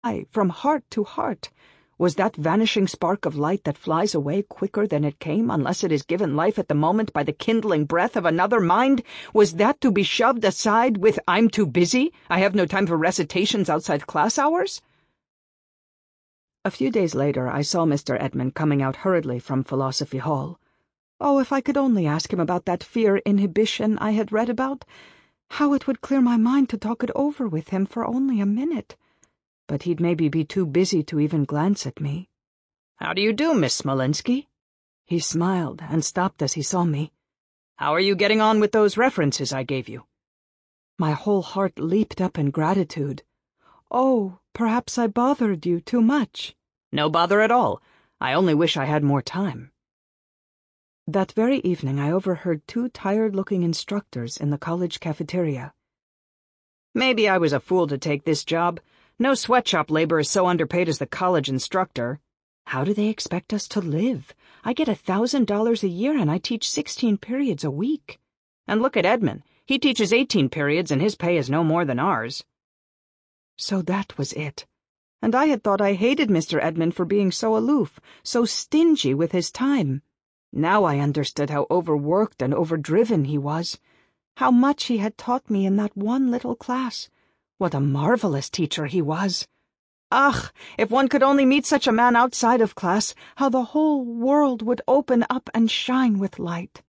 from heart to heart? Was that vanishing spark of light that flies away quicker than it came unless it is given life at the moment by the kindling breath of another mind? Was that to be shoved aside with "I'm too busy, I have no time for recitations outside class hours"? A few days later I saw Mr. Edmund coming out hurriedly from Philosophy Hall. Oh, if I could only ask him about that fear inhibition I had read about. How it would clear my mind to talk it over with him for only a minute. But he'd maybe be too busy to even glance at me. "How do you do, Miss Smolinski?" He smiled and stopped as he saw me. "How are you getting on with those references I gave you?" My whole heart leaped up in gratitude. "Oh, perhaps I bothered you too much." "No bother at all. I only wish I had more time." That very evening I overheard two tired-looking instructors in the college cafeteria. "Maybe I was a fool to take this job. No sweatshop labor is so underpaid as the college instructor." "How do they expect us to live? I get $1,000 a year and I teach 16 periods a week." "And look at Edmund. He teaches 18 periods and his pay is no more than ours." So that was it. And I had thought I hated Mr. Edmund for being so aloof, so stingy with his time. Now I understood how overworked and overdriven he was. How much he had taught me in that one little class. What a marvelous teacher he was. Ugh, if one could only meet such a man outside of class, how the whole world would open up and shine with light.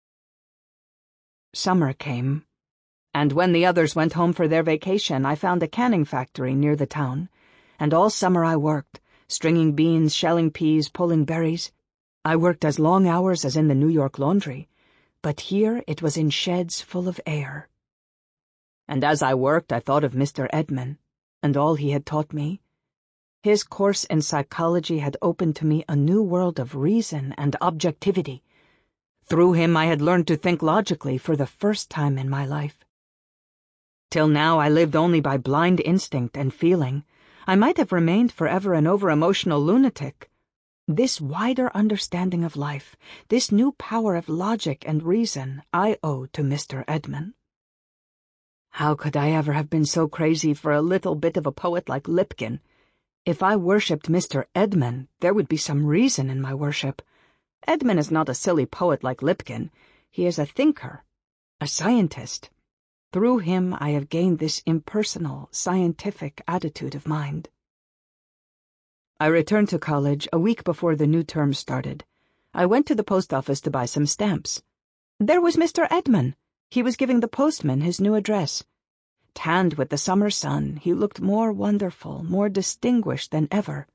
Summer came, and when the others went home for their vacation, I found a canning factory near the town, and all summer I worked, stringing beans, shelling peas, pulling berries. I worked as long hours as in the New York laundry, but here it was in sheds full of air. And as I worked, I thought of Mr. Edmund, and all he had taught me. His course in psychology had opened to me a new world of reason and objectivity. Through him I had learned to think logically for the first time in my life. Till now I lived only by blind instinct and feeling. I might have remained forever an over-emotional lunatic. This wider understanding of life, this new power of logic and reason, I owe to Mr. Edmund. How could I ever have been so crazy for a little bit of a poet like Lipkin? If I worshipped Mr. Edmund, there would be some reason in my worship. Edmund is not a silly poet like Lipkin. He is a thinker, a scientist. Through him I have gained this impersonal, scientific attitude of mind. I returned to college a week before the new term started. I went to the post office to buy some stamps. There was Mr. Edmund. He was giving the postman his new address. Tanned with the summer sun, he looked more wonderful, more distinguished than ever.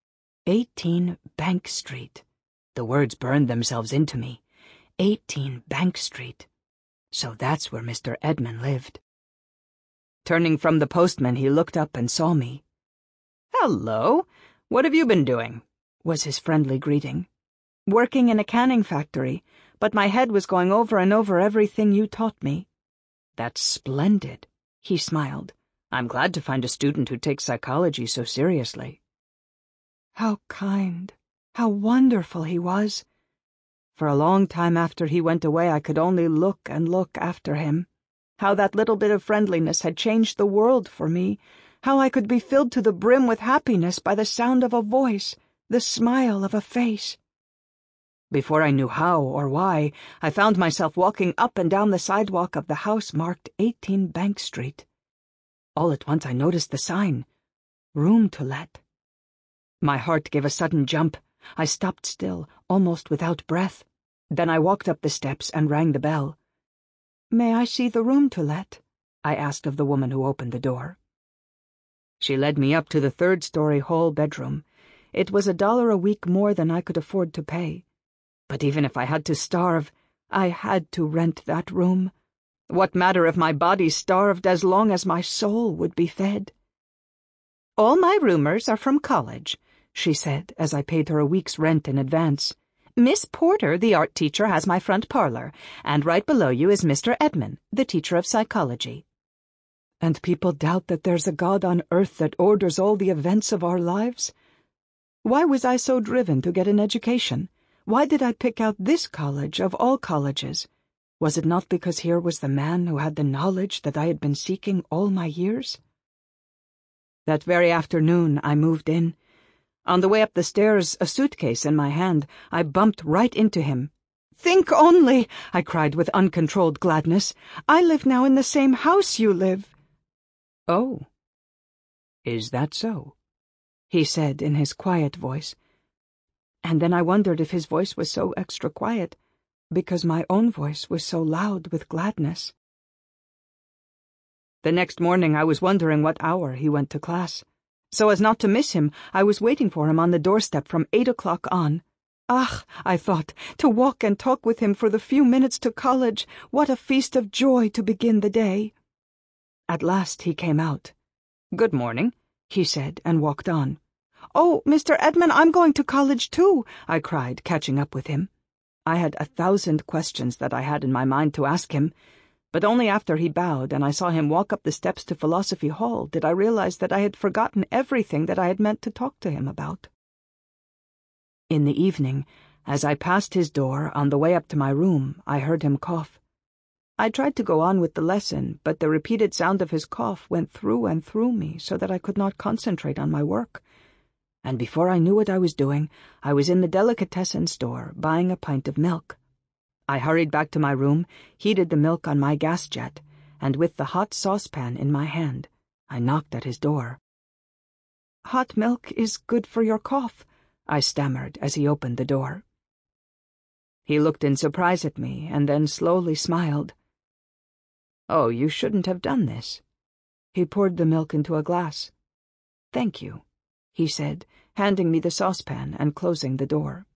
18 Bank Street. The words burned themselves into me. 18 Bank Street. So that's where Mr. Edmund lived. Turning from the postman, he looked up and saw me. "Hello, what have you been doing?" was his friendly greeting. "Working in a canning factory, but my head was going over and over everything you taught me." "That's splendid," he smiled. "I'm glad to find a student who takes psychology so seriously." How kind, how wonderful he was. For a long time after he went away, I could only look and look after him. How that little bit of friendliness had changed the world for me. How I could be filled to the brim with happiness by the sound of a voice, the smile of a face. Before I knew how or why, I found myself walking up and down the sidewalk of the house marked 18 Bank Street. All at once I noticed the sign, "Room to Let." My heart gave a sudden jump. I stopped still, almost without breath. Then I walked up the steps and rang the bell. "May I see the room to let?" I asked of the woman who opened the door. She led me up to the 3rd-story hall bedroom. It was $1 a week more than I could afford to pay. But even if I had to starve, I had to rent that room. What matter if my body starved as long as my soul would be fed? "All my roomers are from college," she said as I paid her a week's rent in advance. "Miss Porter, the art teacher, has my front parlor, and right below you is Mr. Edmund, the teacher of psychology." And people doubt that there's a God on earth that orders all the events of our lives? Why was I so driven to get an education? Why did I pick out this college of all colleges? Was it not because here was the man who had the knowledge that I had been seeking all my years? That very afternoon, I moved in. On the way up the stairs, a suitcase in my hand, I bumped right into him. "Think only," I cried with uncontrolled gladness. "I live now in the same house you live." "Oh, is that so?" he said in his quiet voice. And then I wondered if his voice was so extra quiet because my own voice was so loud with gladness. The next morning I was wondering what hour he went to class. So as not to miss him, I was waiting for him on the doorstep from 8 o'clock on. Ah, I thought, to walk and talk with him for the few minutes to college, what a feast of joy to begin the day. At last he came out. "Good morning," he said, and walked on. "Oh, Mr. Edmund, I'm going to college too," I cried, catching up with him. I had 1,000 questions that I had in my mind to ask him, but only after he bowed and I saw him walk up the steps to Philosophy Hall did I realize that I had forgotten everything that I had meant to talk to him about. In the evening, as I passed his door on the way up to my room, I heard him cough. I tried to go on with the lesson, but the repeated sound of his cough went through and through me so that I could not concentrate on my work. And before I knew what I was doing, I was in the delicatessen store buying a pint of milk. I hurried back to my room, heated the milk on my gas jet, and with the hot saucepan in my hand, I knocked at his door. "Hot milk is good for your cough," I stammered as he opened the door. He looked in surprise at me and then slowly smiled. "Oh, you shouldn't have done this." He poured the milk into a glass. "Thank you," he said, handing me the saucepan and closing the door.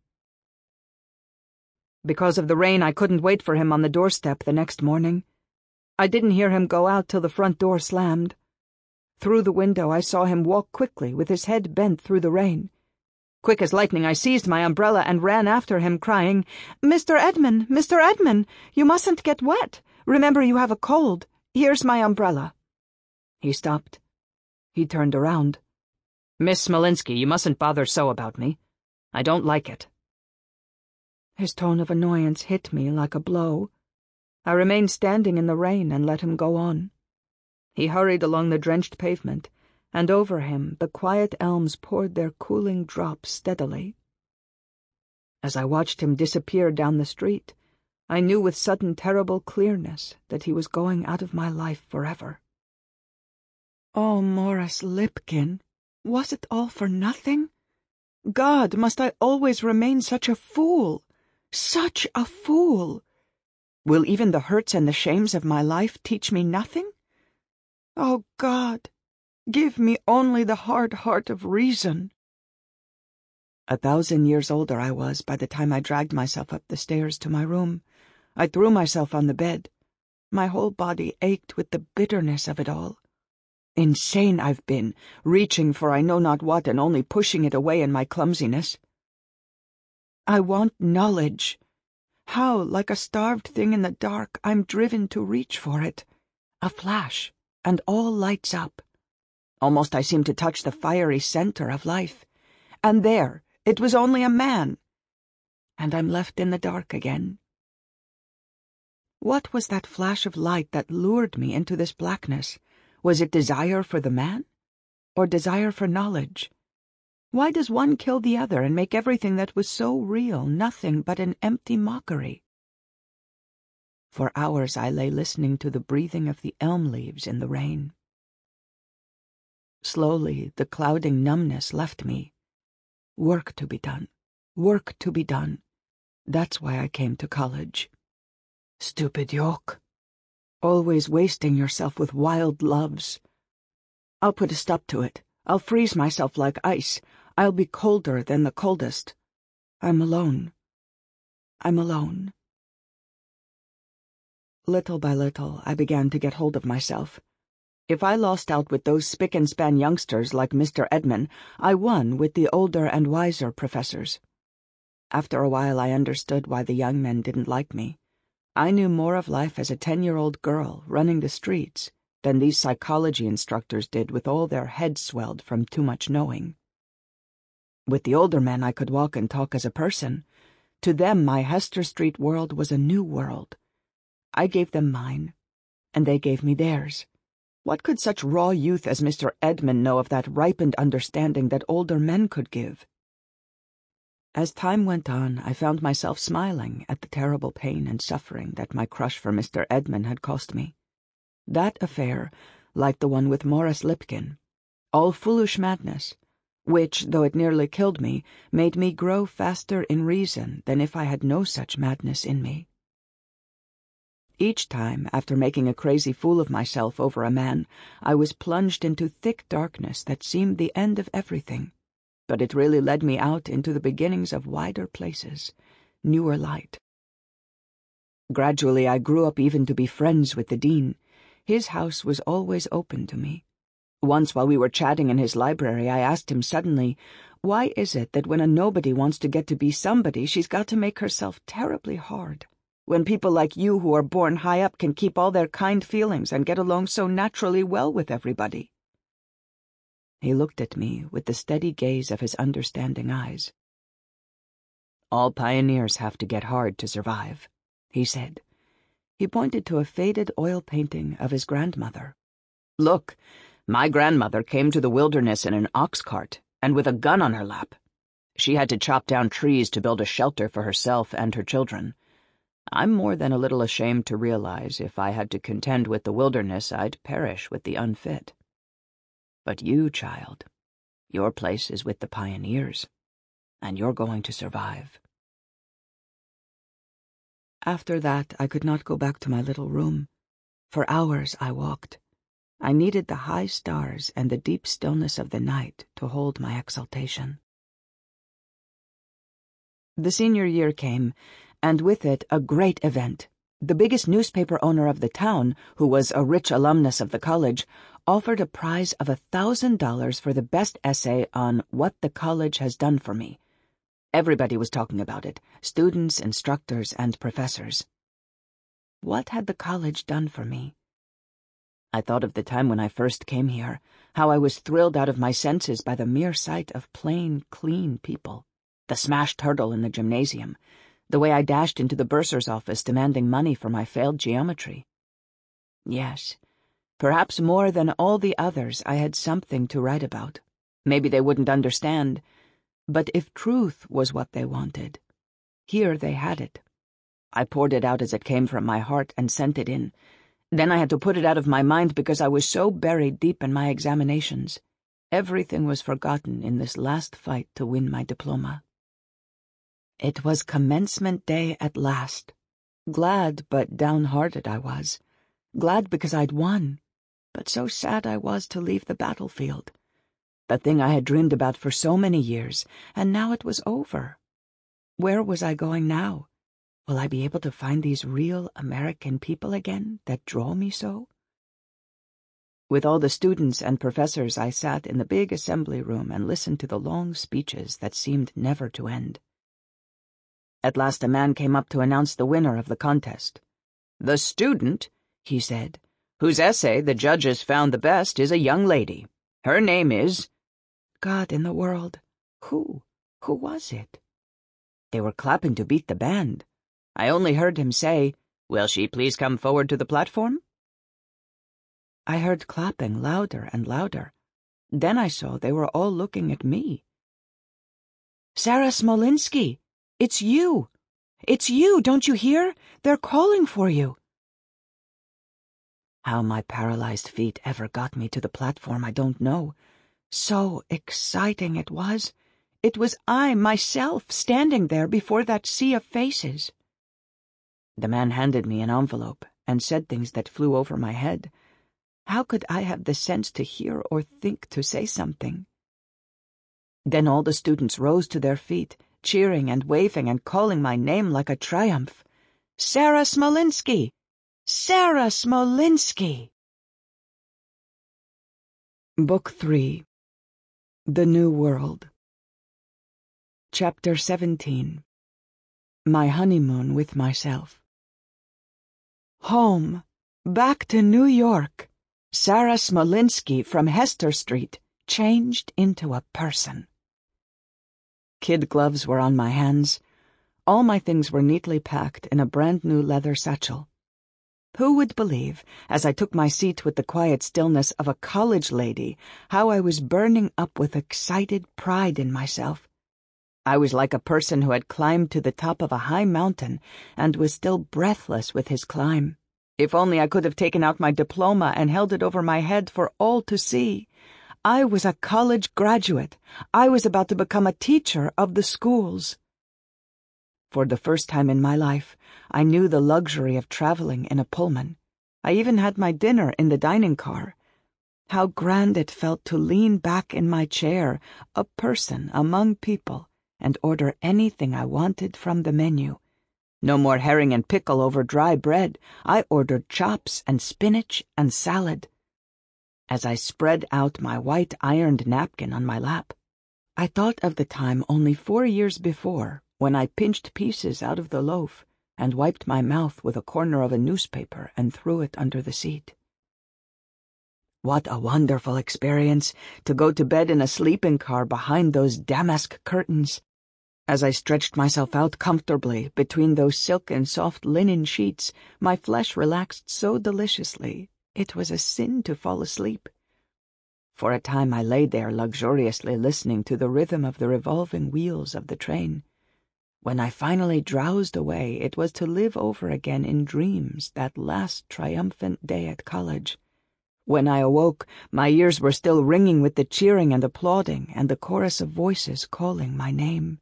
Because of the rain, I couldn't wait for him on the doorstep the next morning. I didn't hear him go out till the front door slammed. Through the window, I saw him walk quickly with his head bent through the rain. Quick as lightning, I seized my umbrella and ran after him, crying, "Mr. Edmund, Mr. Edmund, you mustn't get wet. Remember you have a cold. Here's my umbrella." He stopped. He turned around. "Miss Smolinski, you mustn't bother so about me. I don't like it." His tone of annoyance hit me like a blow. I remained standing in the rain and let him go on. He hurried along the drenched pavement, and over him the quiet elms poured their cooling drops steadily. As I watched him disappear down the street, I knew with sudden terrible clearness that he was going out of my life forever. Oh, Morris Lipkin, was it all for nothing? God, must I always remain such a fool? Such a fool! Will even the hurts and the shames of my life teach me nothing? Oh, God, give me only the hard heart of reason. 1,000 years older I was by the time I dragged myself up the stairs to my room. I threw myself on the bed. My whole body ached with the bitterness of it all. Insane I've been, reaching for I know not what and only pushing it away in my clumsiness. I want knowledge. How, like a starved thing in the dark, I'm driven to reach for it. A flash, and all lights up. Almost I seem to touch the fiery center of life. And there, it was only a man. And I'm left in the dark again. What was that flash of light that lured me into this blackness? Was it desire for the man? Or desire for knowledge? Why does one kill the other and make everything that was so real nothing but an empty mockery? For hours I lay listening to the breathing of the elm leaves in the rain. Slowly the clouding numbness left me. Work to be done. Work to be done. That's why I came to college. Stupid yoke. Always wasting yourself with wild loves. I'll put a stop to it. I'll freeze myself like ice. I'll be colder than the coldest. I'm alone. I'm alone. Little by little, I began to get hold of myself. If I lost out with those spick-and-span youngsters like Mr. Edmund, I won with the older and wiser professors. After a while, I understood why the young men didn't like me. I knew more of life as a 10-year-old girl running the streets than these psychology instructors did with all their heads swelled from too much knowing. With the older men, I could walk and talk as a person. To them, my Hester Street world was a new world. I gave them mine, and they gave me theirs. What could such raw youth as Mr. Edmund know of that ripened understanding that older men could give? As time went on, I found myself smiling at the terrible pain and suffering that my crush for Mr. Edmund had cost me. That affair, like the one with Morris Lipkin, all foolish madness, which, though it nearly killed me, made me grow faster in reason than if I had no such madness in me. Each time, after making a crazy fool of myself over a man, I was plunged into thick darkness that seemed the end of everything, but it really led me out into the beginnings of wider places, newer light. Gradually I grew up even to be friends with the dean. His house was always open to me. Once while we were chatting in his library, I asked him suddenly, why is it that when a nobody wants to get to be somebody, she's got to make herself terribly hard, when people like you who are born high up can keep all their kind feelings and get along so naturally well with everybody? He looked at me with the steady gaze of his understanding eyes. All pioneers have to get hard to survive, he said. He pointed to a faded oil painting of his grandmother. Look, my grandmother came to the wilderness in an ox cart and with a gun on her lap. She had to chop down trees to build a shelter for herself and her children. I'm more than a little ashamed to realize if I had to contend with the wilderness, I'd perish with the unfit. But you, child, your place is with the pioneers, and you're going to survive. After that, I could not go back to my little room. For hours I walked. I needed the high stars and the deep stillness of the night to hold my exaltation. The senior year came, and with it a great event. The biggest newspaper owner of the town, who was a rich alumnus of the college, offered a prize of $1,000 for the best essay on what the college has done for me. Everybody was talking about it, students, instructors, and professors. What had the college done for me? I thought of the time when I first came here, how I was thrilled out of my senses by the mere sight of plain, clean people, the smashed hurdle in the gymnasium, the way I dashed into the bursar's office demanding money for my failed geometry. Yes, perhaps more than all the others I had something to write about. Maybe they wouldn't understand, but if truth was what they wanted, here they had it. I poured it out as it came from my heart and sent it in. Then I had to put it out of my mind because I was so buried deep in my examinations. Everything was forgotten in this last fight to win my diploma. It was commencement day at last. Glad but downhearted I was. Glad because I'd won, but so sad I was to leave the battlefield. The thing I had dreamed about for so many years, and now it was over. Where was I going now? Will I be able to find these real American people again that draw me so? With all the students and professors, I sat in the big assembly room and listened to the long speeches that seemed never to end. At last a man came up to announce the winner of the contest. The student, he said, whose essay the judges found the best is a young lady. Her name is— God in the world, who was it? They were clapping to beat the band. I only heard him say, "Will she please come forward to the platform?" I heard clapping louder and louder. Then I saw they were all looking at me. Sarah Smolinski, it's you! It's you, don't you hear? They're calling for you. How my paralyzed feet ever got me to the platform, I don't know. So exciting it was. It was I, myself, standing there before that sea of faces. The man handed me an envelope and said things that flew over my head. How could I have the sense to hear or think to say something? Then all the students rose to their feet, cheering and waving and calling my name like a triumph. Sarah Smolinski! Sarah Smolinski! Book 3. The New World. Chapter 17. My Honeymoon with Myself. Home, back to New York. Sarah Smolinski from Hester Street, changed into a person. Kid gloves were on my hands. All my things were neatly packed in a brand-new leather satchel. Who would believe, as I took my seat with the quiet stillness of a college lady, how I was burning up with excited pride in myself? I was like a person who had climbed to the top of a high mountain and was still breathless with his climb. If only I could have taken out my diploma and held it over my head for all to see. I was a college graduate. I was about to become a teacher of the schools. For the first time in my life, I knew the luxury of traveling in a Pullman. I even had my dinner in the dining car. How grand it felt to lean back in my chair, a person among people, and order anything I wanted from the menu. No more herring and pickle over dry bread. I ordered chops and spinach and salad. As I spread out my white ironed napkin on my lap, I thought of the time only 4 years before when I pinched pieces out of the loaf and wiped my mouth with a corner of a newspaper and threw it under the seat. What a wonderful experience to go to bed in a sleeping car behind those damask curtains. As I stretched myself out comfortably between those silk and soft linen sheets, my flesh relaxed so deliciously it was a sin to fall asleep. For a time I lay there luxuriously listening to the rhythm of the revolving wheels of the train. When I finally drowsed away, it was to live over again in dreams that last triumphant day at college. When I awoke, my ears were still ringing with the cheering and applauding and the chorus of voices calling my name.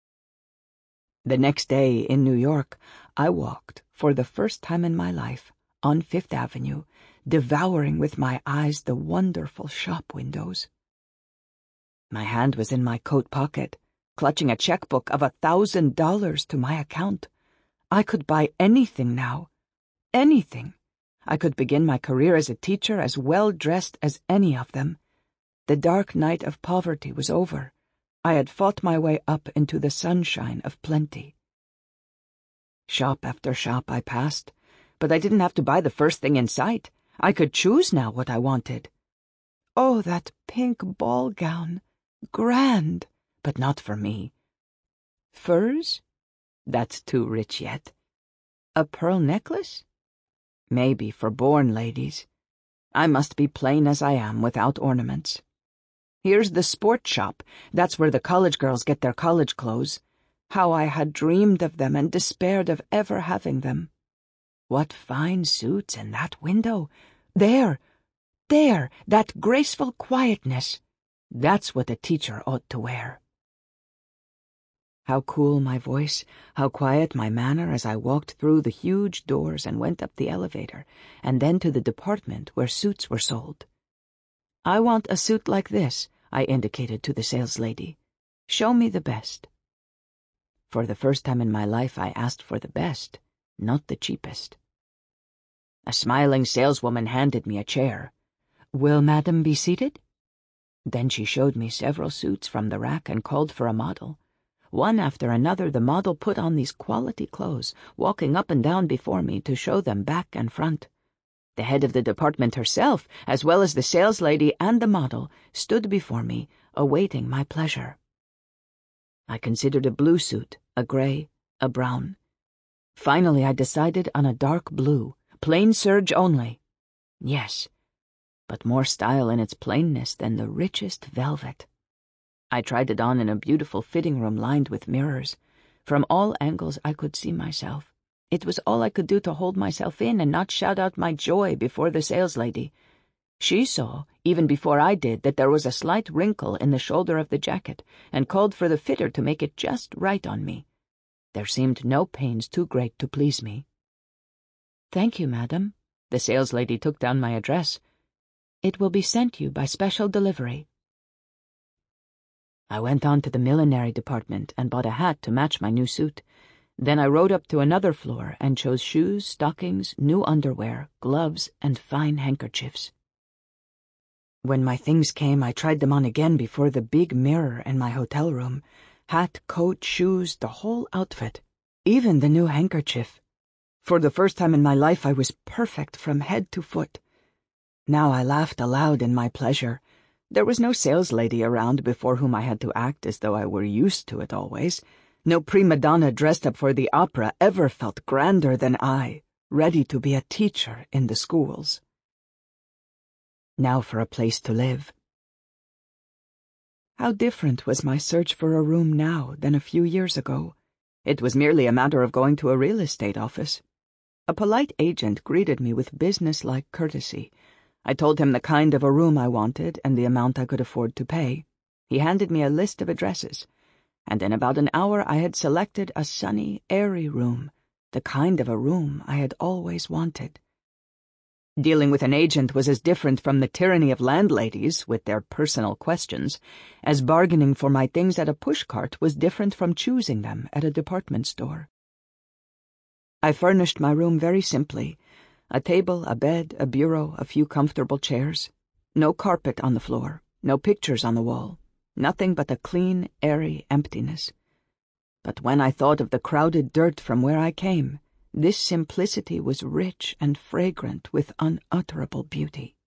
The next day in New York, I walked, for the first time in my life, on Fifth Avenue, devouring with my eyes the wonderful shop windows. My hand was in my coat pocket, clutching a checkbook of $1,000 to my account. I could buy anything now. Anything. I could begin my career as a teacher as well-dressed as any of them. The dark night of poverty was over. I had fought my way up into the sunshine of plenty. Shop after shop I passed, but I didn't have to buy the first thing in sight. I could choose now what I wanted. Oh, that pink ball gown. Grand, but not for me. Furs? That's too rich yet. A pearl necklace? Maybe for born ladies. I must be plain as I am, without ornaments. Here's the sport shop. That's where the college girls get their college clothes. How I had dreamed of them and despaired of ever having them. What fine suits in that window. There, that graceful quietness. That's what a teacher ought to wear. How cool my voice, how quiet my manner as I walked through the huge doors and went up the elevator, and then to the department where suits were sold. I want a suit like this, I indicated to the saleslady. Show me the best. For the first time in my life I asked for the best, not the cheapest. A smiling saleswoman handed me a chair. Will Madam be seated? Then she showed me several suits from the rack and called for a model. One after another the model put on these quality clothes, walking up and down before me to show them back and front. The head of the department herself, as well as the saleslady and the model, stood before me, awaiting my pleasure. I considered a blue suit, a gray, a brown. Finally I decided on a dark blue, plain serge only. Yes, but more style in its plainness than the richest velvet. I tried it on in a beautiful fitting room lined with mirrors. From all angles I could see myself. It was all I could do to hold myself in and not shout out my joy before the saleslady. She saw, even before I did, that there was a slight wrinkle in the shoulder of the jacket, and called for the fitter to make it just right on me. There seemed no pains too great to please me. Thank you, madam. The saleslady took down my address. It will be sent you by special delivery. I went on to the millinery department and bought a hat to match my new suit. Then I rode up to another floor and chose shoes, stockings, new underwear, gloves, and fine handkerchiefs. When my things came, I tried them on again before the big mirror in my hotel room. Hat, coat, shoes, the whole outfit, even the new handkerchief. For the first time in my life I was perfect from head to foot. Now I laughed aloud in my pleasure. There was no saleslady around before whom I had to act as though I were used to it always. No prima donna dressed up for the opera ever felt grander than I, ready to be a teacher in the schools. Now for a place to live. How different was my search for a room now than a few years ago. It was merely a matter of going to a real estate office. A polite agent greeted me with business-like courtesy. I told him the kind of a room I wanted and the amount I could afford to pay. He handed me a list of addresses, and in about an hour I had selected a sunny, airy room, the kind of a room I had always wanted. Dealing with an agent was as different from the tyranny of landladies, with their personal questions, as bargaining for my things at a pushcart was different from choosing them at a department store. I furnished my room very simply: a table, a bed, a bureau, a few comfortable chairs. No carpet on the floor, no pictures on the wall, nothing but a clean, airy emptiness. But when I thought of the crowded dirt from where I came, this simplicity was rich and fragrant with unutterable beauty.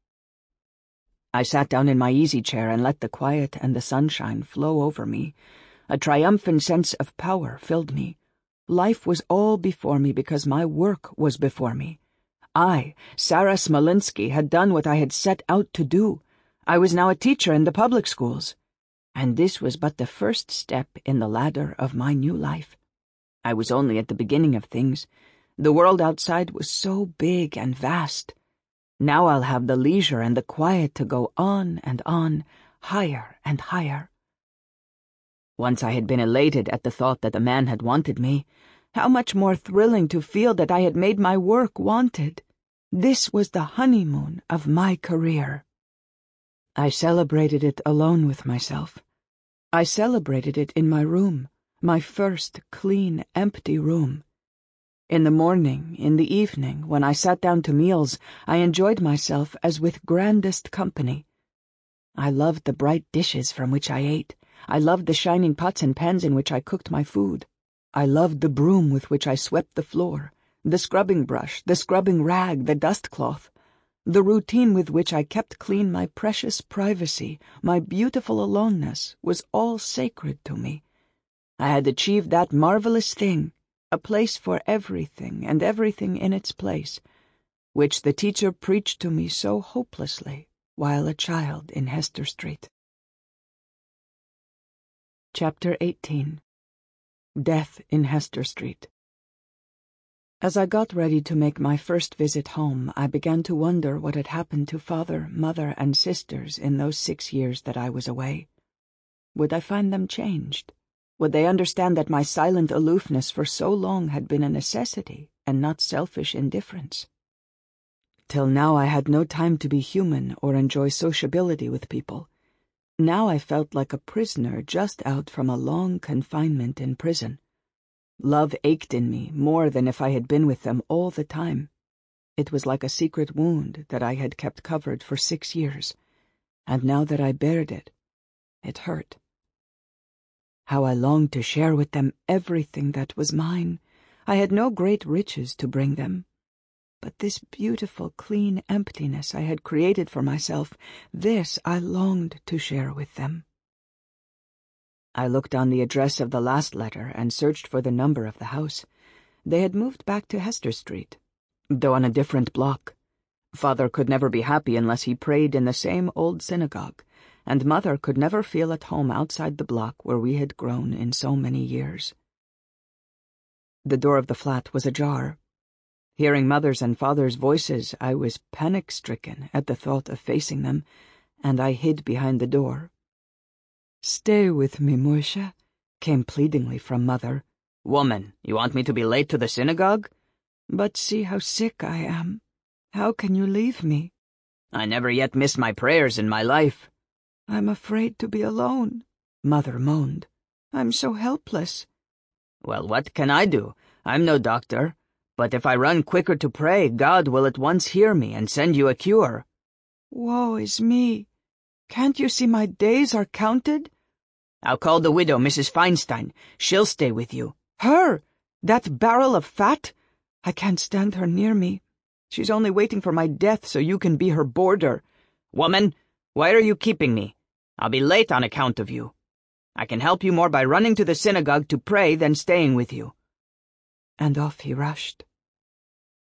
I sat down in my easy chair and let the quiet and the sunshine flow over me. A triumphant sense of power filled me. Life was all before me because my work was before me. I, Sarah Smolinski, had done what I had set out to do. I was now a teacher in the public schools. And this was but the first step in the ladder of my new life. I was only at the beginning of things. The world outside was so big and vast. Now I'll have the leisure and the quiet to go on, higher and higher. Once I had been elated at the thought that the man had wanted me. How much more thrilling to feel that I had made my work wanted. This was the honeymoon of my career. I celebrated it alone with myself. I celebrated it in my room. My first clean, empty room. In the morning, in the evening, when I sat down to meals, I enjoyed myself as with grandest company. I loved the bright dishes from which I ate. I loved the shining pots and pans in which I cooked my food. I loved the broom with which I swept the floor, the scrubbing brush, the scrubbing rag, the dust cloth. The routine with which I kept clean my precious privacy, my beautiful aloneness, was all sacred to me. I had achieved that marvelous thing, a place for everything and everything in its place, which the teacher preached to me so hopelessly while a child in Hester Street. Chapter 18. Death in Hester Street. As I got ready to make my first visit home, I began to wonder what had happened to father, mother, and sisters in those 6 years that I was away. Would I find them changed? Would they understand that my silent aloofness for so long had been a necessity and not selfish indifference? Till now I had no time to be human or enjoy sociability with people. Now I felt like a prisoner just out from a long confinement in prison. Love ached in me more than if I had been with them all the time. It was like a secret wound that I had kept covered for 6 years, and now that I bared it, it hurt. How I longed to share with them everything that was mine. I had no great riches to bring them. But this beautiful, clean emptiness I had created for myself, this I longed to share with them. I looked on the address of the last letter and searched for the number of the house. They had moved back to Hester Street, though on a different block. Father could never be happy unless he prayed in the same old synagogue, and Mother could never feel at home outside the block where we had grown in so many years. The door of the flat was ajar. Hearing Mother's and Father's voices, I was panic-stricken at the thought of facing them, and I hid behind the door. "Stay with me, Moishe," came pleadingly from Mother. "Woman, you want me to be late to the synagogue?" "But see how sick I am. How can you leave me?" "I never yet missed my prayers in my life." "I'm afraid to be alone," Mother moaned. "I'm so helpless." "Well, what can I do? I'm no doctor. But if I run quicker to pray, God will at once hear me and send you a cure." "Woe is me. Can't you see my days are counted?" "I'll call the widow, Mrs. Feinstein. She'll stay with you." "Her? That barrel of fat? I can't stand her near me. She's only waiting for my death so you can be her boarder." "Woman, why are you keeping me? I'll be late on account of you. I can help you more by running to the synagogue to pray than staying with you." And off he rushed.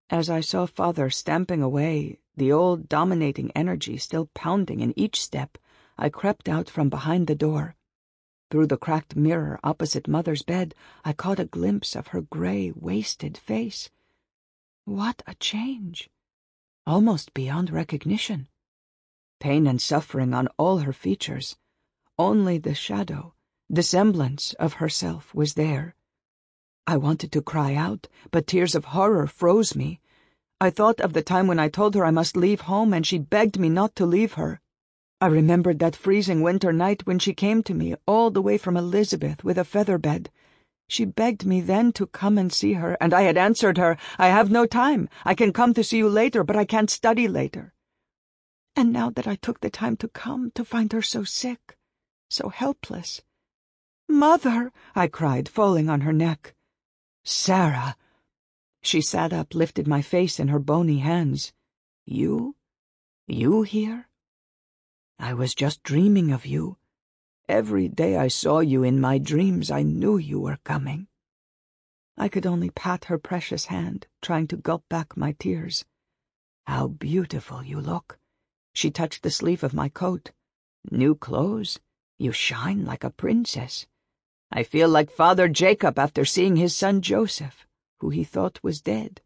As I saw Father stamping away, the old dominating energy still pounding in each step, I crept out from behind the door. Through the cracked mirror opposite Mother's bed, I caught a glimpse of her gray, wasted face. What a change! Almost beyond recognition. Pain and suffering on all her features. Only the shadow, the semblance of herself was there. I wanted to cry out, but tears of horror froze me. I thought of the time when I told her I must leave home and she begged me not to leave her. I remembered that freezing winter night when she came to me all the way from Elizabeth with a feather bed. She begged me then to come and see her, and I had answered her, "I have no time. I can come to see you later, but I can't study later." And now that I took the time to come, to find her so sick, so helpless. "Mother!" I cried, falling on her neck. "Sarah!" She sat up, lifted my face in her bony hands. "You? You here? I was just dreaming of you. Every day I saw you in my dreams, I knew you were coming." I could only pat her precious hand, trying to gulp back my tears. "How beautiful you look." She touched the sleeve of my coat. "New clothes? You shine like a princess. I feel like Father Jacob after seeing his son Joseph, who he thought was dead."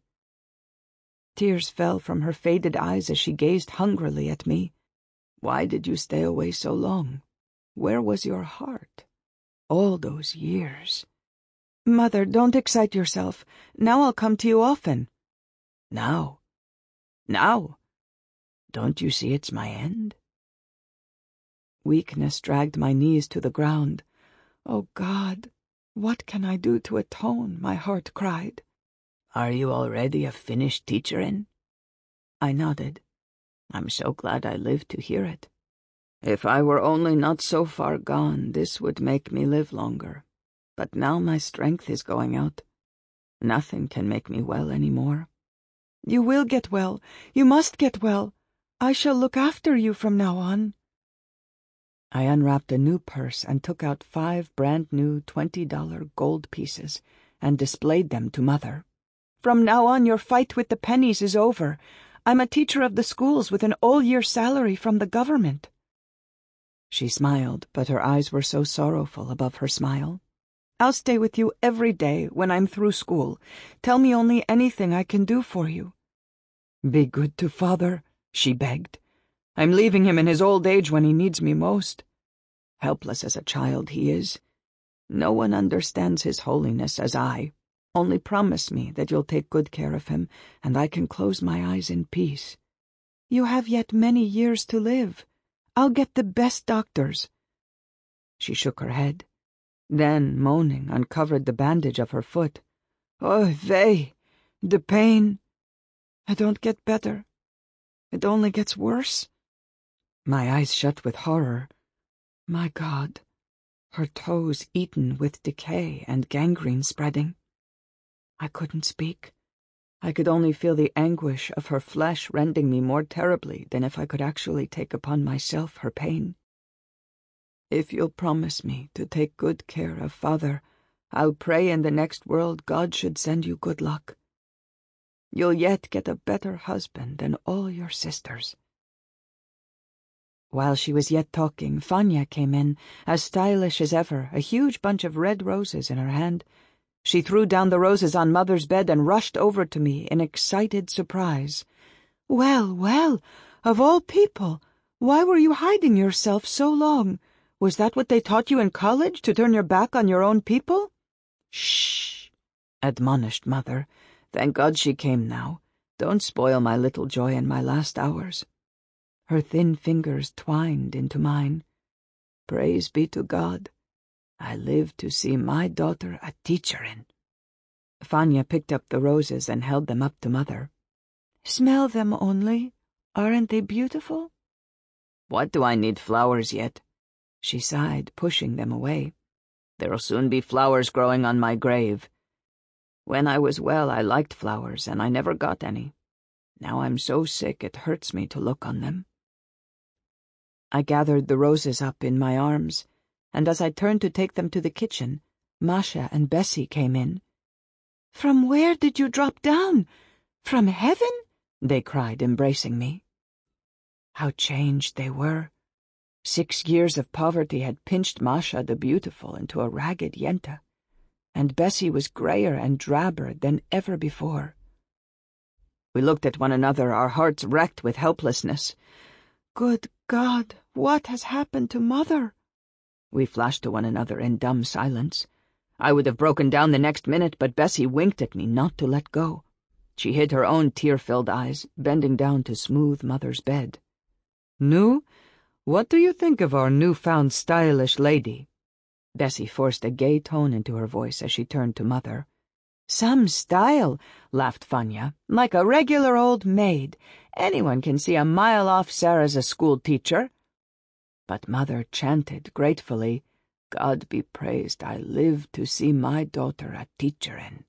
Tears fell from her faded eyes as she gazed hungrily at me. "Why did you stay away so long? Where was your heart? All those years." "Mother, don't excite yourself. Now I'll come to you often." "Now? Now? Don't you see it's my end?" Weakness dragged my knees to the ground. "Oh, God, what can I do to atone?" my heart cried. "Are you already a finished teacherin?" I nodded. "I'm so glad I lived to hear it. If I were only not so far gone, this would make me live longer. But now my strength is going out. Nothing can make me well any more." "You will get well. You must get well. I shall look after you from now on." I unwrapped a new purse and took out 5 brand-new $20 gold pieces and displayed them to Mother. "From now on, your fight with the pennies is over. I'm a teacher of the schools with an all-year salary from the government." She smiled, but her eyes were so sorrowful above her smile. "I'll stay with you every day when I'm through school. Tell me only anything I can do for you." "Be good to Father," she begged. "I'm leaving him in his old age when he needs me most. Helpless as a child he is. No one understands his holiness as I. Only promise me that you'll take good care of him, and I can close my eyes in peace." "You have yet many years to live. I'll get the best doctors." She shook her head. Then, moaning, uncovered the bandage of her foot. "Oh, weh! The pain! I don't get better. It only gets worse." My eyes shut with horror. My God, her toes eaten with decay and gangrene spreading. I couldn't speak. I could only feel the anguish of her flesh rending me more terribly than if I could actually take upon myself her pain. "If you'll promise me to take good care of Father, I'll pray in the next world God should send you good luck. You'll yet get a better husband than all your sisters." While she was yet talking, Fanya came in, as stylish as ever, a huge bunch of red roses in her hand. She threw down the roses on Mother's bed and rushed over to me in excited surprise. "Well, well, of all people, why were you hiding yourself so long? Was that what they taught you in college, to turn your back on your own people?" "Shh," admonished Mother. "Thank God she came now. Don't spoil my little joy in my last hours." Her thin fingers twined into mine. "Praise be to God. I live to see my daughter a teacherin." Fanya picked up the roses and held them up to Mother. "Smell them only. Aren't they beautiful?" "What do I need flowers yet?" She sighed, pushing them away. "There'll soon be flowers growing on my grave. When I was well, I liked flowers, and I never got any. Now I'm so sick it hurts me to look on them." I gathered the roses up in my arms, and as I turned to take them to the kitchen, Masha and Bessie came in. "From where did you drop down? From heaven?" they cried, embracing me. How changed they were. 6 years of poverty had pinched Masha the beautiful into a ragged Yenta, and Bessie was grayer and drabber than ever before. We looked at one another, our hearts wrecked with helplessness. "Good God, what has happened to Mother?" We flashed to one another in dumb silence. I would have broken down the next minute, but Bessie winked at me not to let go. She hid her own tear-filled eyes, bending down to smooth Mother's bed. "Nu, what do you think of our new-found stylish lady?" Bessie forced a gay tone into her voice as she turned to Mother. "Some style," laughed Fanya, "like a regular old maid. Anyone can see a mile off Sarah's a school teacher." But Mother chanted gratefully, "God be praised, I live to see my daughter a teacherin."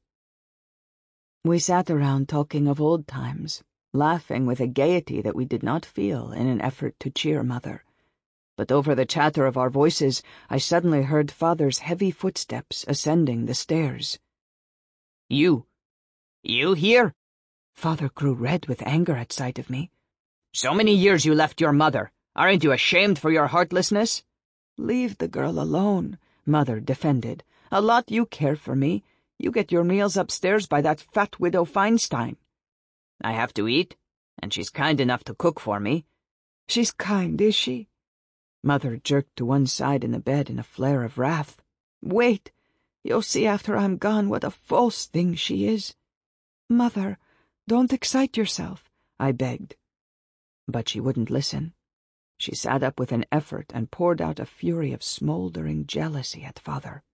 We sat around talking of old times, laughing with a gaiety that we did not feel in an effort to cheer Mother. But over the chatter of our voices, I suddenly heard Father's heavy footsteps ascending the stairs. You here?" Father grew red with anger at sight of me. "So many years you left your mother. Aren't you ashamed for your heartlessness?" "Leave the girl alone," Mother defended. "A lot you care for me. You get your meals upstairs by that fat widow Feinstein." "I have to eat, and she's kind enough to cook for me." "She's kind, is she?" Mother jerked to one side in the bed in a flare of wrath. "Wait. You'll see after I'm gone what a false thing she is." "Mother, don't excite yourself," I begged. But she wouldn't listen. She sat up with an effort and poured out a fury of smoldering jealousy at Father.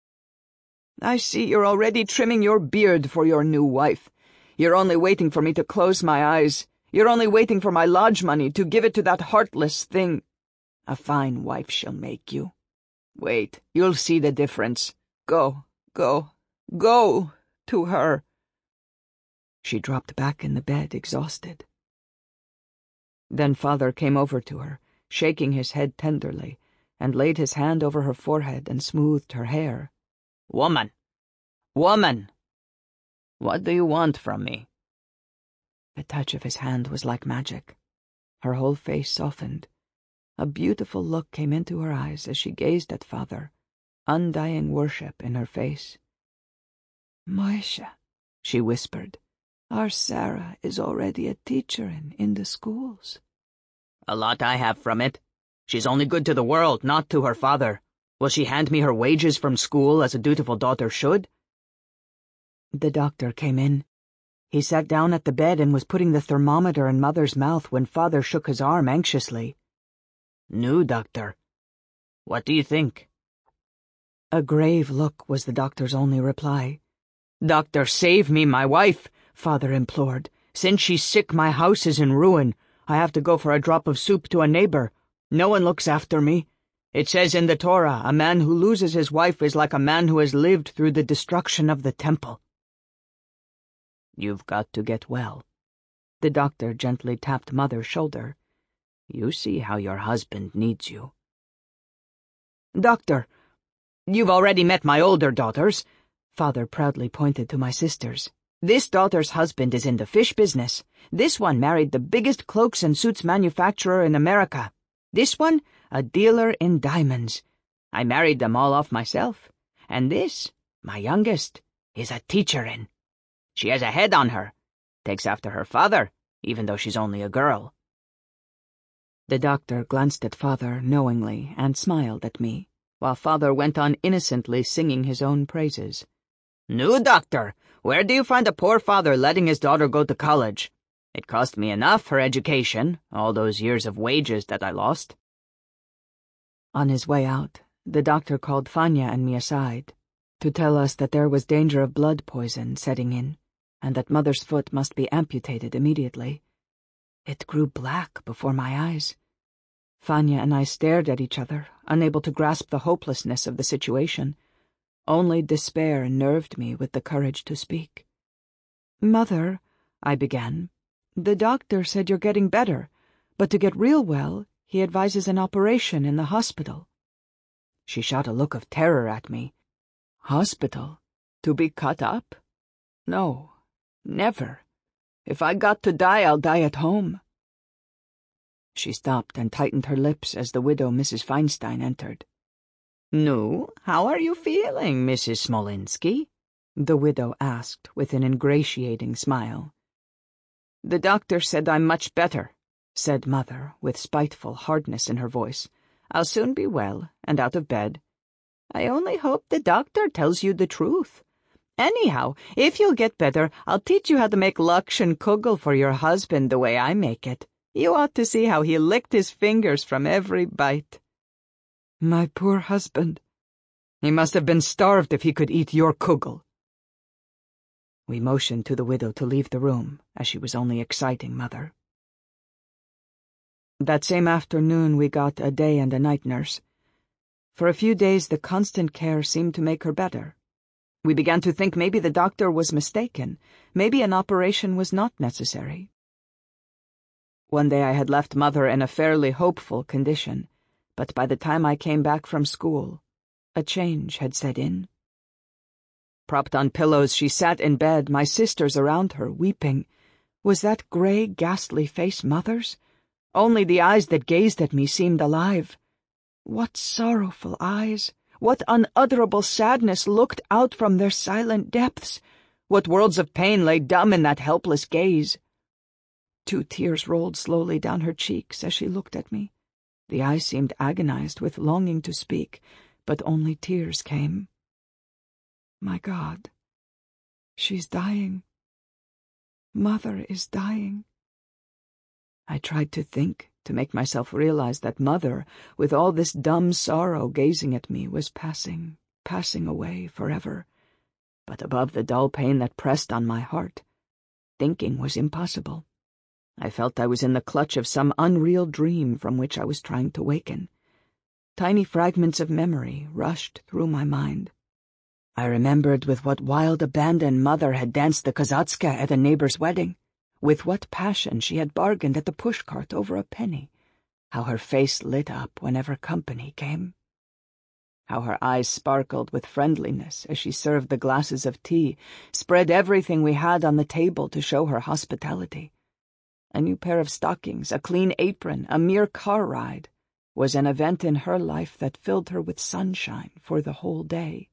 "I see you're already trimming your beard for your new wife. You're only waiting for me to close my eyes. You're only waiting for my lodge money to give it to that heartless thing. A fine wife she'll make you. Wait, you'll see the difference. Go to her." She dropped back in the bed, exhausted. Then Father came over to her, shaking his head tenderly, and laid his hand over her forehead and smoothed her hair. Woman! What do you want from me?" The touch of his hand was like magic. Her whole face softened. A beautiful look came into her eyes as she gazed at Father, undying worship in her face. "Moishe," she whispered, "our Sarah is already a teacher in the schools." "A lot I have from it. She's only good to the world, not to her father. Will she hand me her wages from school as a dutiful daughter should?" The doctor came in. He sat down at the bed and was putting the thermometer in Mother's mouth when Father shook his arm anxiously. "Nu, doctor. What do you think?" A grave look was the doctor's only reply. "Doctor, save me, my wife," Father implored. "Since she's sick, my house is in ruin. I have to go for a drop of soup to a neighbor. No one looks after me. It says in the Torah, a man who loses his wife is like a man who has lived through the destruction of the temple." "You've got to get well." The doctor gently tapped Mother's shoulder. "You see how your husband needs you." "Doctor, you've already met my older daughters." Father proudly pointed to my sisters. "This daughter's husband is in the fish business. This one married the biggest cloaks and suits manufacturer in America. This one, a dealer in diamonds. I married them all off myself. And this, my youngest, is a teacherin. She has a head on her. Takes after her father, even though she's only a girl." The doctor glanced at Father knowingly and smiled at me, while Father went on innocently singing his own praises. "Nu, doctor, where do you find a poor father letting his daughter go to college? It cost me enough, her education, all those years of wages that I lost." On his way out, the doctor called Fanya and me aside to tell us that there was danger of blood poison setting in, and that Mother's foot must be amputated immediately. It grew black before my eyes. Fanya and I stared at each other, unable to grasp the hopelessness of the situation. Only despair nerved me with the courage to speak. "Mother," I began, "the doctor said you're getting better, but to get real well, he advises an operation in the hospital." She shot a look of terror at me. "Hospital? To be cut up? No, never. If I got to die, I'll die at home." She stopped and tightened her lips as the widow, Mrs. Feinstein, entered. "Nu, how are you feeling, Mrs. Smolinski?" the widow asked with an ingratiating smile. "The doctor said I'm much better," said Mother, with spiteful hardness in her voice. "I'll soon be well and out of bed. I only hope the doctor tells you the truth. Anyhow, if you'll get better, I'll teach you how to make Lakshan Kugel for your husband the way I make it. You ought to see how he licked his fingers from every bite." "My poor husband. He must have been starved if he could eat your kugel." We motioned to the widow to leave the room, as she was only exciting Mother. That same afternoon we got a day and a night nurse. For a few days the constant care seemed to make her better. We began to think maybe the doctor was mistaken, maybe an operation was not necessary. One day I had left Mother in a fairly hopeful condition, but by the time I came back from school, a change had set in. Propped on pillows, she sat in bed, my sisters around her, weeping. Was that gray, ghastly face Mother's? Only the eyes that gazed at me seemed alive. What sorrowful eyes! What unutterable sadness looked out from their silent depths! What worlds of pain lay dumb in that helpless gaze! 2 tears rolled slowly down her cheeks as she looked at me. The eyes seemed agonized with longing to speak, but only tears came. My God, she's dying. Mother is dying. I tried to think, to make myself realize that Mother, with all this dumb sorrow gazing at me, was passing away forever. But above the dull pain that pressed on my heart, thinking was impossible. I felt I was in the clutch of some unreal dream from which I was trying to waken. Tiny fragments of memory rushed through my mind. I remembered with what wild abandon Mother had danced the kozatska at a neighbor's wedding, with what passion she had bargained at the pushcart over a penny, how her face lit up whenever company came, how her eyes sparkled with friendliness as she served the glasses of tea, spread everything we had on the table to show her hospitality. A new pair of stockings, a clean apron, a mere car ride, was an event in her life that filled her with sunshine for the whole day.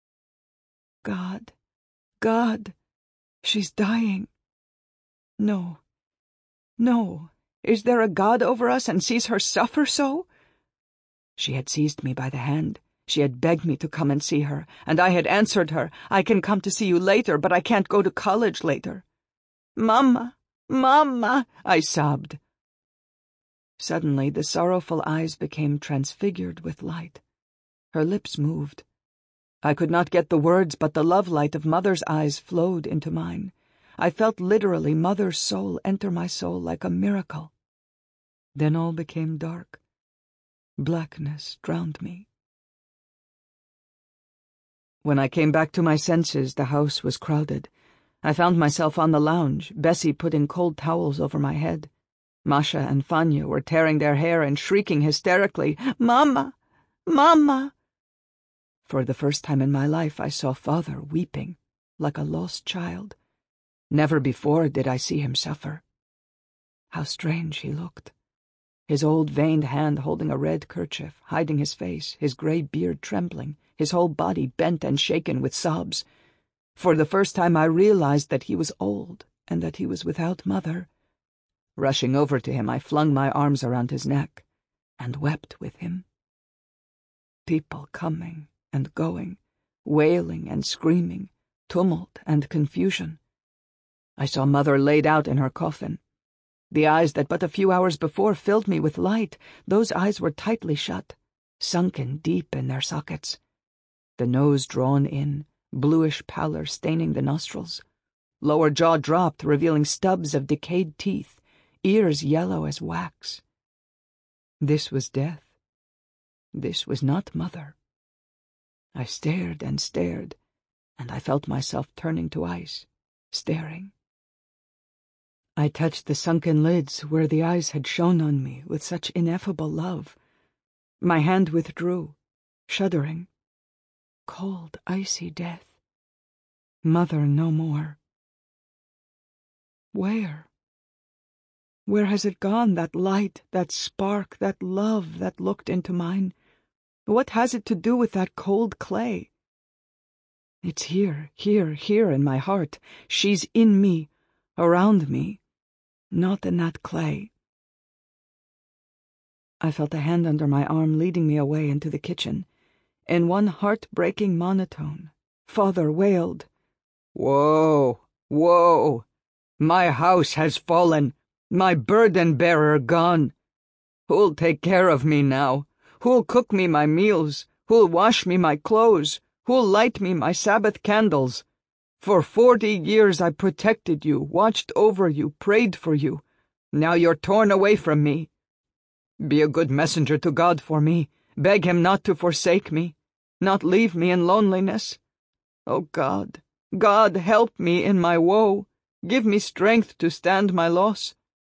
God, she's dying. No. Is there a God over us and sees her suffer so? She had seized me by the hand. She had begged me to come and see her, and I had answered her, "I can come to see you later, but I can't go to college later." "Mama, Mama," I sobbed. Suddenly the sorrowful eyes became transfigured with light. Her lips moved. I could not get the words, but the love light of Mother's eyes flowed into mine. I felt literally Mother's soul enter my soul like a miracle. Then all became dark. Blackness drowned me. When I came back to my senses, the house was crowded. I found myself on the lounge, Bessie putting cold towels over my head. Masha and Fanya were tearing their hair and shrieking hysterically, "Mama! Mama!" For the first time in my life I saw Father weeping, like a lost child. Never before did I see him suffer. How strange he looked. His old veined hand holding a red kerchief, hiding his face, his grey beard trembling, his whole body bent and shaken with sobs. For the first time I realized that he was old and that he was without Mother. Rushing over to him, I flung my arms around his neck and wept with him. People coming and going, wailing and screaming, tumult and confusion. I saw Mother laid out in her coffin. The eyes that but a few hours before filled me with light, those eyes were tightly shut, sunken deep in their sockets. The nose drawn in, bluish pallor staining the nostrils. Lower jaw dropped, revealing stubs of decayed teeth, ears yellow as wax. This was death. This was not Mother. I stared and stared, and I felt myself turning to ice, staring. I touched the sunken lids where the eyes had shone on me with such ineffable love. My hand withdrew, shuddering. Cold, icy death. Mother no more. Where? Where has it gone, that light, that spark, that love that looked into mine? What has it to do with that cold clay? It's here, here, here in my heart. She's in me, around me, not in that clay. I felt a hand under my arm leading me away into the kitchen. In one heart-breaking monotone, Father wailed, "Woe, woe! My house has fallen, my burden-bearer gone. Who'll take care of me now? Who'll cook me my meals? Who'll wash me my clothes? Who'll light me my Sabbath candles? For 40 years I protected you, watched over you, prayed for you. Now you're torn away from me. Be a good messenger to God for me. Beg him not to forsake me, not leave me in loneliness. Oh God, God, help me in my woe. Give me strength to stand my loss."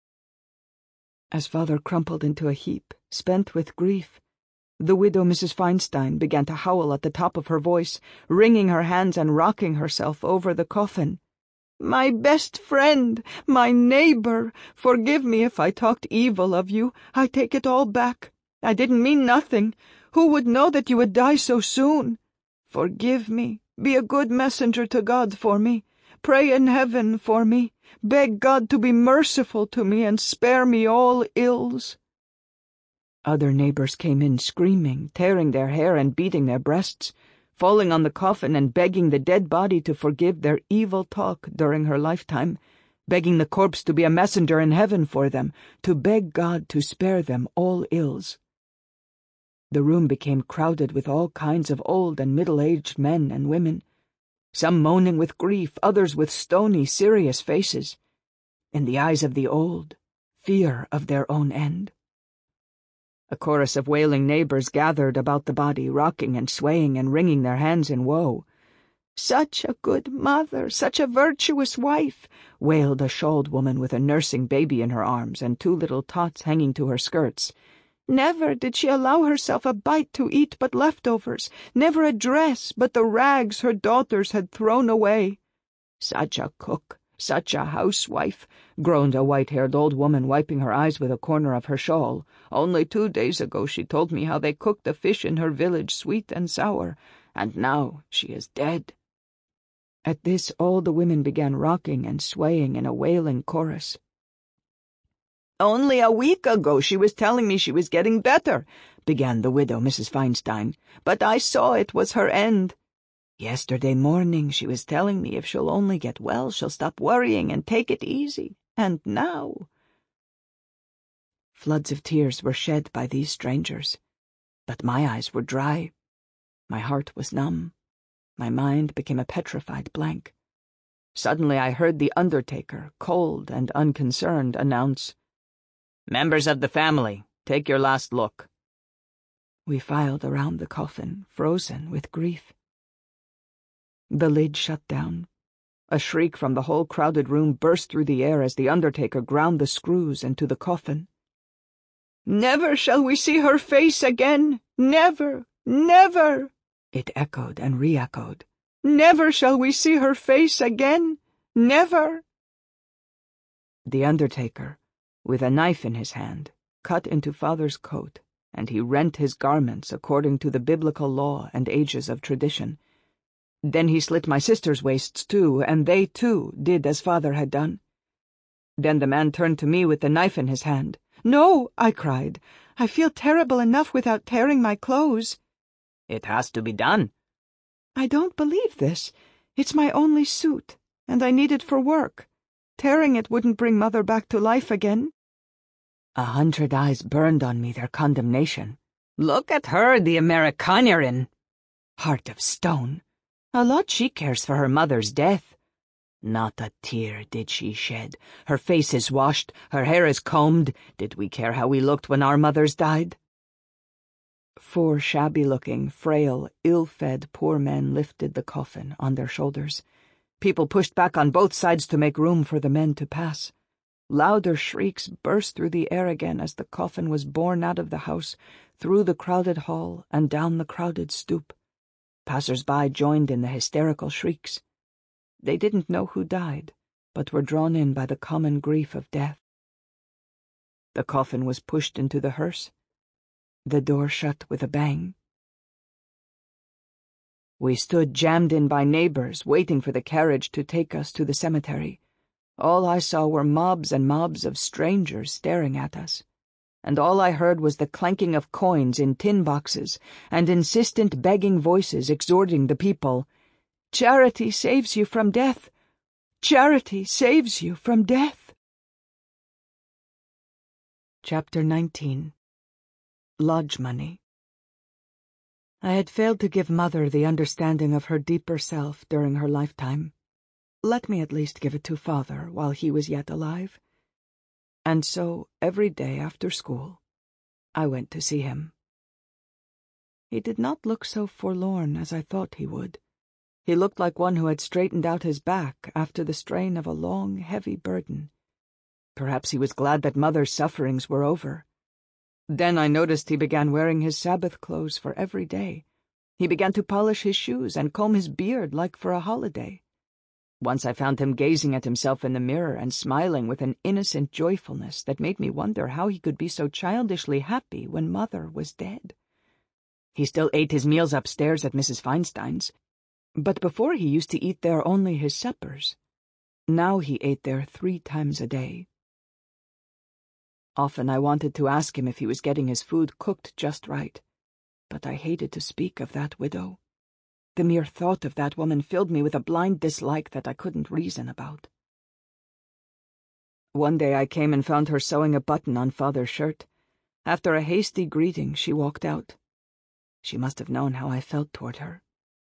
As Father crumpled into a heap, spent with grief, the widow Mrs. Feinstein began to howl at the top of her voice, wringing her hands and rocking herself over the coffin. "My best friend, my neighbor, forgive me if I talked evil of you. I take it all back. I didn't mean nothing. Who would know that you would die so soon? Forgive me. Be a good messenger to God for me. Pray in heaven for me. Beg God to be merciful to me and spare me all ills." Other neighbors came in screaming, tearing their hair and beating their breasts, falling on the coffin and begging the dead body to forgive their evil talk during her lifetime, begging the corpse to be a messenger in heaven for them, to beg God to spare them all ills. The room became crowded with all kinds of old and middle-aged men and women, some moaning with grief, others with stony, serious faces. In the eyes of the old, fear of their own end. A chorus of wailing neighbors gathered about the body, rocking and swaying and wringing their hands in woe. "Such a good mother, such a virtuous wife," wailed a shawled woman with a nursing baby in her arms and 2 little tots hanging to her skirts. "Never did she allow herself a bite to eat but leftovers, never a dress but the rags her daughters had thrown away. Such a cook, such a housewife," groaned a white-haired old woman, wiping her eyes with a corner of her shawl. "Only 2 days ago she told me how they cooked the fish in her village sweet and sour, and now she is dead." At this all the women began rocking and swaying in a wailing chorus. "Only a week ago she was telling me she was getting better," began the widow Mrs. Feinstein, "but I saw it was her end. Yesterday morning she was telling me if she'll only get well she'll stop worrying and take it easy, and now—" Floods of tears were shed by these strangers, but my eyes were dry, my heart was numb, my mind became a petrified blank. Suddenly I heard the undertaker, cold and unconcerned, announce, "Members of the family, take your last look." We filed around the coffin, frozen with grief. The lid shut down. A shriek from the whole crowded room burst through the air as the undertaker ground the screws into the coffin. "Never shall we see her face again! Never! Never!" it echoed and re-echoed. "Never shall we see her face again! Never!" The undertaker, with a knife in his hand, cut into Father's coat, and he rent his garments according to the biblical law and ages of tradition. Then he slit my sister's waists too, and they too did as Father had done. Then the man turned to me with the knife in his hand. "No," I cried. "I feel terrible enough without tearing my clothes." "It has to be done." "I don't believe this. It's my only suit, and I need it for work. Tearing it wouldn't bring Mother back to life again." 100 eyes burned on me their condemnation. "Look at her, the Amerikanerin. Heart of stone. A lot she cares for her mother's death. Not a tear did she shed. Her face is washed, her hair is combed. Did we care how we looked when our mothers died?" 4 shabby-looking, frail, ill-fed poor men lifted the coffin on their shoulders. People pushed back on both sides to make room for the men to pass. Louder shrieks burst through the air again as the coffin was borne out of the house, through the crowded hall and down the crowded stoop. Passers-by joined in the hysterical shrieks. They didn't know who died, but were drawn in by the common grief of death. The coffin was pushed into the hearse. The door shut with a bang. We stood jammed in by neighbors, waiting for the carriage to take us to the cemetery. All I saw were mobs and mobs of strangers staring at us, and all I heard was the clanking of coins in tin boxes and insistent begging voices exhorting the people, "Charity saves you from death! Charity saves you from death!" Chapter 19. Lodge Money. I had failed to give Mother the understanding of her deeper self during her lifetime. Let me at least give it to Father while he was yet alive. And so, every day after school, I went to see him. He did not look so forlorn as I thought he would. He looked like one who had straightened out his back after the strain of a long, heavy burden. Perhaps he was glad that Mother's sufferings were over. Then I noticed he began wearing his Sabbath clothes for every day. He began to polish his shoes and comb his beard like for a holiday. Once I found him gazing at himself in the mirror and smiling with an innocent joyfulness that made me wonder how he could be so childishly happy when Mother was dead. He still ate his meals upstairs at Mrs. Feinstein's, but before he used to eat there only his suppers. Now he ate there 3 times a day. Often I wanted to ask him if he was getting his food cooked just right, but I hated to speak of that widow. The mere thought of that woman filled me with a blind dislike that I couldn't reason about. One day I came and found her sewing a button on Father's shirt. After a hasty greeting, she walked out. She must have known how I felt toward her.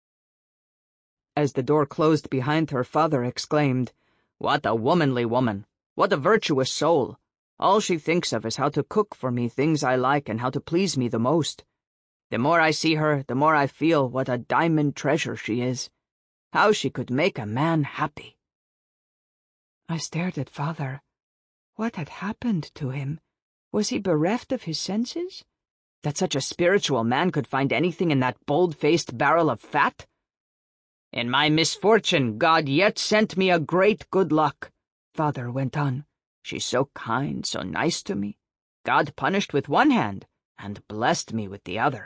As the door closed behind her, Father exclaimed, "What a womanly woman! What a virtuous soul! All she thinks of is how to cook for me things I like and how to please me the most. The more I see her, the more I feel what a diamond treasure she is. How she could make a man happy." I stared at Father. What had happened to him? Was he bereft of his senses? That such a spiritual man could find anything in that bold-faced barrel of fat? "In my misfortune, God yet sent me a great good luck," Father went on. "She's so kind, so nice to me. God punished with one hand and blessed me with the other."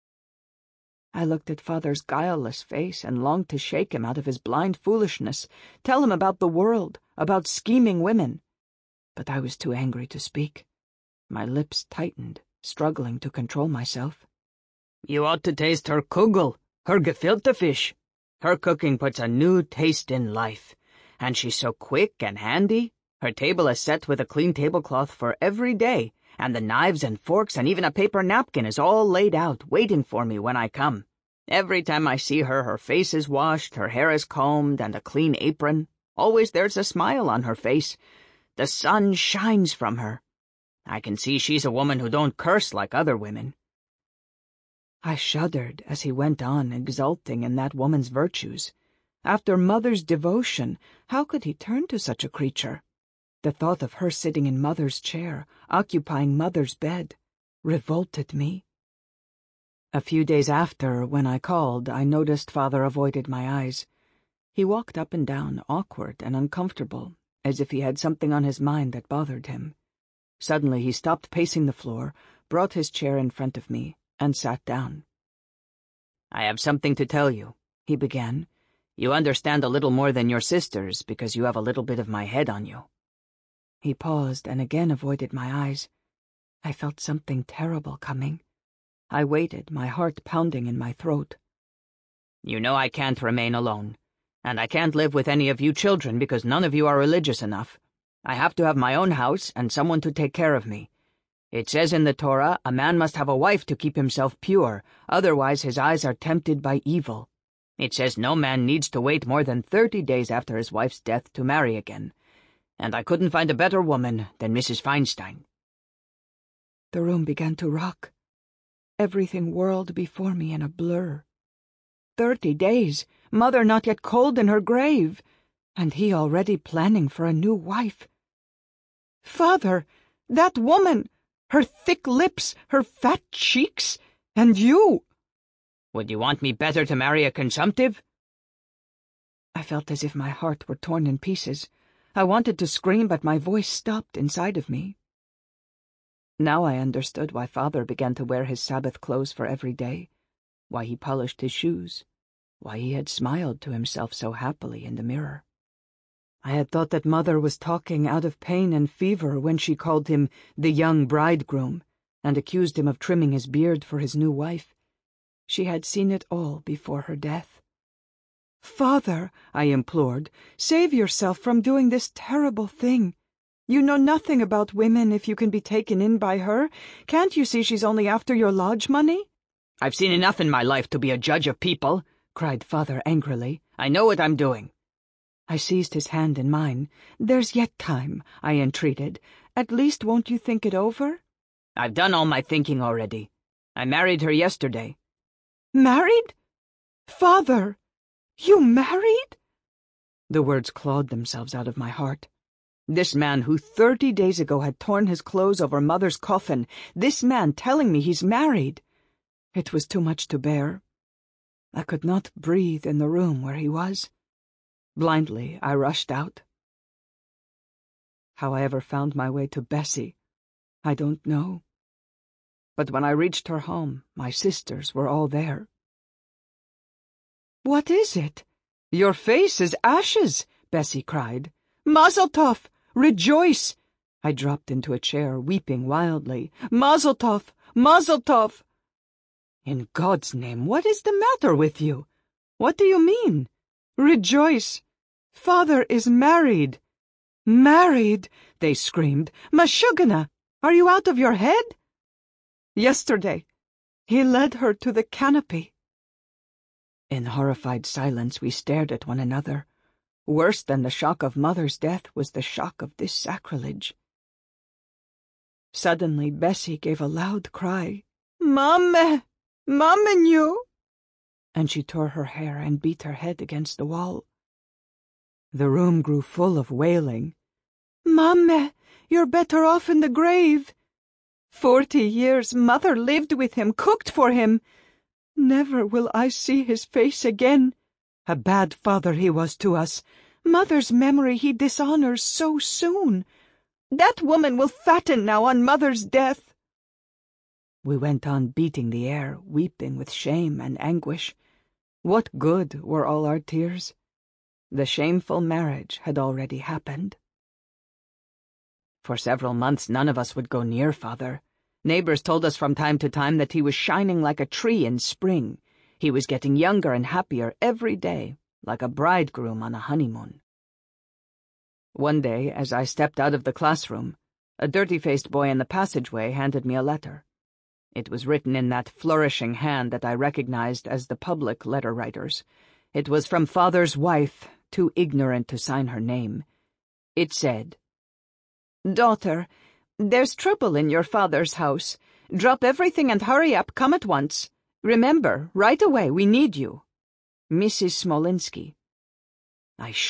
I looked at Father's guileless face and longed to shake him out of his blind foolishness, tell him about the world, about scheming women. But I was too angry to speak. My lips tightened, struggling to control myself. "You ought to taste her kugel, her gefilte fish. Her cooking puts a new taste in life, and she's so quick and handy. Her table is set with a clean tablecloth for every day, and the knives and forks and even a paper napkin is all laid out, waiting for me when I come. Every time I see her, her face is washed, her hair is combed, and a clean apron. Always there's a smile on her face. The sun shines from her. I can see she's a woman who don't curse like other women." I shuddered as he went on, exulting in that woman's virtues. After Mother's devotion, how could he turn to such a creature? The thought of her sitting in Mother's chair, occupying Mother's bed, revolted me. A few days after, when I called, I noticed Father avoided my eyes. He walked up and down, awkward and uncomfortable, as if he had something on his mind that bothered him. Suddenly he stopped pacing the floor, brought his chair in front of me, and sat down. "I have something to tell you," he began. "You understand a little more than your sisters because you have a little bit of my head on you." He paused and again avoided my eyes. I felt something terrible coming. I waited, my heart pounding in my throat. "You know I can't remain alone, and I can't live with any of you children because none of you are religious enough. I have to have my own house and someone to take care of me. It says in the Torah, a man must have a wife to keep himself pure, otherwise his eyes are tempted by evil. It says no man needs to wait more than 30 days after his wife's death to marry again. And I couldn't find a better woman than Mrs. Feinstein." The room began to rock. Everything whirled before me in a blur. 30 days, Mother not yet cold in her grave, and he already planning for a new wife. "Father, that woman! Her thick lips, her fat cheeks, and you!" "Would you want me better to marry a consumptive?" I felt as if my heart were torn in pieces. I wanted to scream, but my voice stopped inside of me. Now I understood why Father began to wear his Sabbath clothes for every day, why he polished his shoes, why he had smiled to himself so happily in the mirror. I had thought that Mother was talking out of pain and fever when she called him the young bridegroom and accused him of trimming his beard for his new wife. She had seen it all before her death. "Father," I implored, "save yourself from doing this terrible thing. You know nothing about women if you can be taken in by her. Can't you see she's only after your lodge money?" "I've seen enough in my life to be a judge of people," cried Father angrily. "I know what I'm doing." I seized his hand in mine. "There's yet time," I entreated. "At least won't you think it over?" "I've done all my thinking already. I married her yesterday." "Married? Father, you married?" The words clawed themselves out of my heart. This man who 30 days ago had torn his clothes over Mother's coffin, this man telling me he's married. It was too much to bear. I could not breathe in the room where he was. Blindly, I rushed out. How I ever found my way to Bessie, I don't know. But when I reached her home, my sisters were all there. "What is it? Your face is ashes," Bessie cried. "Mazel tov! Rejoice!" I dropped into a chair, weeping wildly. "Mazel tov! Mazel tov!" "In God's name, what is the matter with you? What do you mean? Rejoice! Father is married." "Married?" they screamed. "Mashugana, are you out of your head?" "Yesterday, he led her to the canopy." In horrified silence we stared at one another. Worse than the shock of Mother's death was the shock of this sacrilege. Suddenly Bessie gave a loud cry. "Mame! Mamenyu!" And she tore her hair and beat her head against the wall. The room grew full of wailing. "Mame, you're better off in the grave. 40 years Mother lived with him, cooked for him. Never will I see his face again. A bad father he was to us. Mother's memory he dishonors so soon. That woman will fatten now on Mother's death." We went on beating the air, weeping with shame and anguish. What good were all our tears? The shameful marriage had already happened. For several months none of us would go near Father. Neighbors told us from time to time that he was shining like a tree in spring. He was getting younger and happier every day, like a bridegroom on a honeymoon. One day, as I stepped out of the classroom, a dirty-faced boy in the passageway handed me a letter. It was written in that flourishing hand that I recognized as the public letter writer's. It was from Father's wife, too ignorant to sign her name. It said, "Daughter, there's trouble in your father's house. Drop everything and hurry up, come at once. Remember, right away, we need you. Mrs. Smolinski." I